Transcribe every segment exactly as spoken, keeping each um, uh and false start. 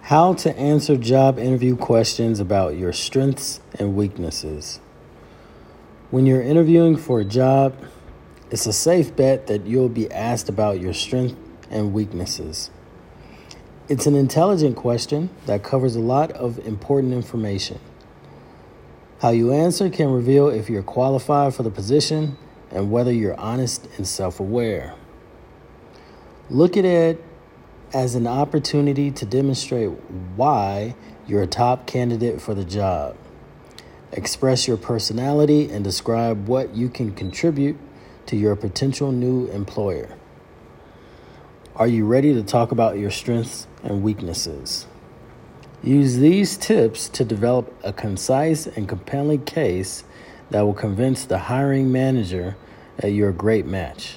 How to answer job interview questions about your strengths and weaknesses. When you're interviewing for a job, it's a safe bet that you'll be asked about your strengths and weaknesses. It's an intelligent question that covers a lot of important information. How you answer can reveal if you're qualified for the position and whether you're honest and self-aware. Look at it as an opportunity to demonstrate why you're a top candidate for the job. Express your personality and describe what you can contribute to your potential new employer. Are you ready to talk about your strengths and weaknesses? Use these tips to develop a concise and compelling case that will convince the hiring manager that you're a great match.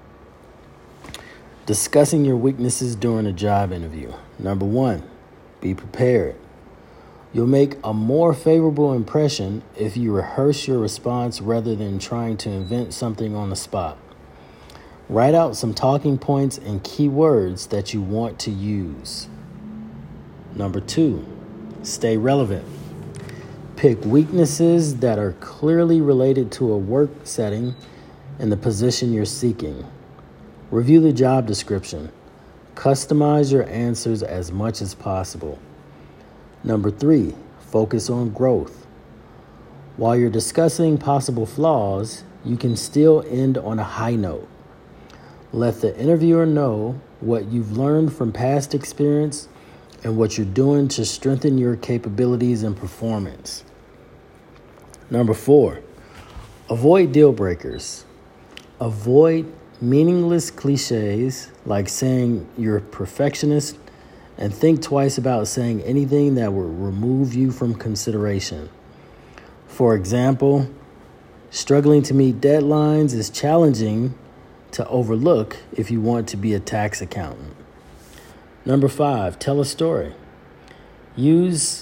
Discussing your weaknesses during a job interview. Number one, be prepared. You'll make a more favorable impression if you rehearse your response rather than trying to invent something on the spot. Write out some talking points and key words that you want to use. Number two, stay relevant. Pick weaknesses that are clearly related to a work setting and the position you're seeking. Review the job description. Customize your answers as much as possible. Number three, focus on growth. While you're discussing possible flaws, you can still end on a high note. Let the interviewer know what you've learned from past experience and what you're doing to strengthen your capabilities and performance. Number four, avoid deal breakers. Avoid meaningless cliches like saying you're a perfectionist, and think twice about saying anything that will remove you from consideration. For example, struggling to meet deadlines is challenging to overlook if you want to be a tax accountant. Number five, tell a story. Use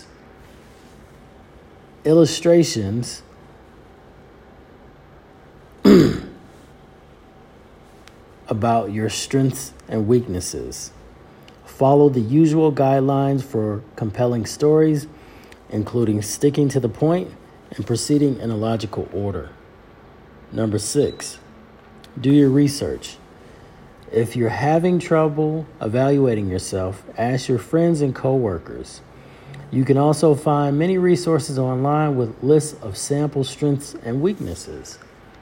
illustrations about your strengths and weaknesses. Follow the usual guidelines for compelling stories, including sticking to the point and proceeding in a logical order. Number six, do your research. If you're having trouble evaluating yourself, ask your friends and coworkers. You can also find many resources online with lists of sample strengths and weaknesses.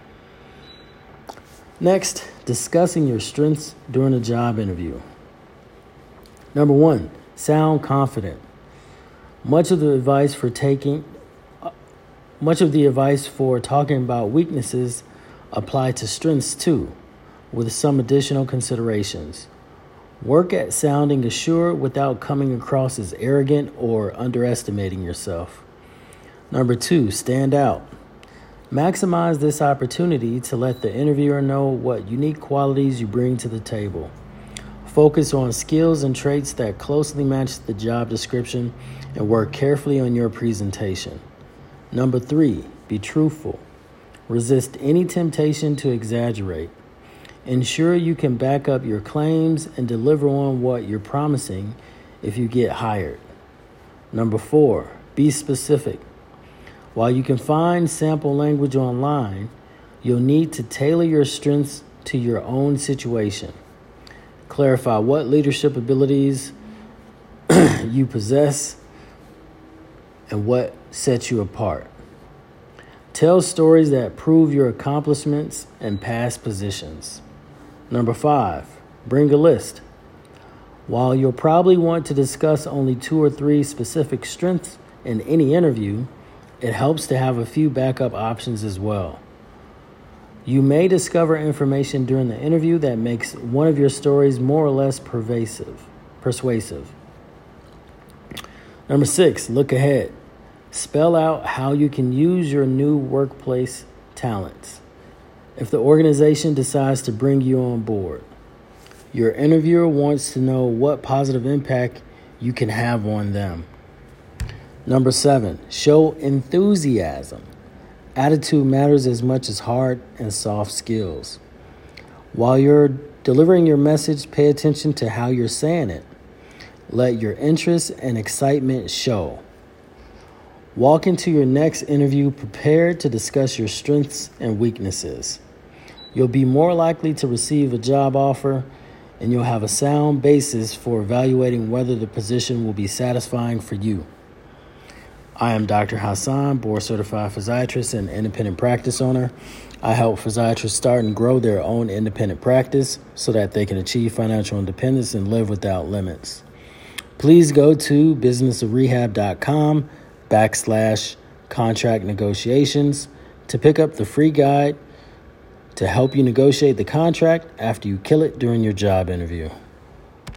Next, discussing your strengths during a job interview. Number one, sound confident. Much of the advice for taking, uh, much of the advice for talking about weaknesses apply to strengths too, with some additional considerations. Work at sounding assured without coming across as arrogant or underestimating yourself. Number two, stand out. Maximize this opportunity to let the interviewer know what unique qualities you bring to the table. Focus on skills and traits that closely match the job description and work carefully on your presentation. Number three, be truthful. Resist any temptation to exaggerate. Ensure you can back up your claims and deliver on what you're promising if you get hired. Number four, be specific. While you can find sample language online, you'll need to tailor your strengths to your own situation. Clarify what leadership abilities you possess and what sets you apart. Tell stories that prove your accomplishments and past positions. Number five, bring a list. While you'll probably want to discuss only two or three specific strengths in any interview, it helps to have a few backup options as well. You may discover information during the interview that makes one of your stories more or less pervasive, persuasive. Number six, look ahead. Spell out how you can use your new workplace talents if the organization decides to bring you on board. Your interviewer wants to know what positive impact you can have on them. Number seven, show enthusiasm. Attitude matters as much as hard and soft skills. While you're delivering your message, pay attention to how you're saying it. Let your interest and excitement show. Walk into your next interview prepared to discuss your strengths and weaknesses. You'll be more likely to receive a job offer, and you'll have a sound basis for evaluating whether the position will be satisfying for you. I am Doctor Hassan, board-certified physiatrist and independent practice owner. I help physiatrists start and grow their own independent practice so that they can achieve financial independence and live without limits. Please go to businessofrehab.com backslash contract negotiations to pick up the free guide to help you negotiate the contract after you kill it during your job interview.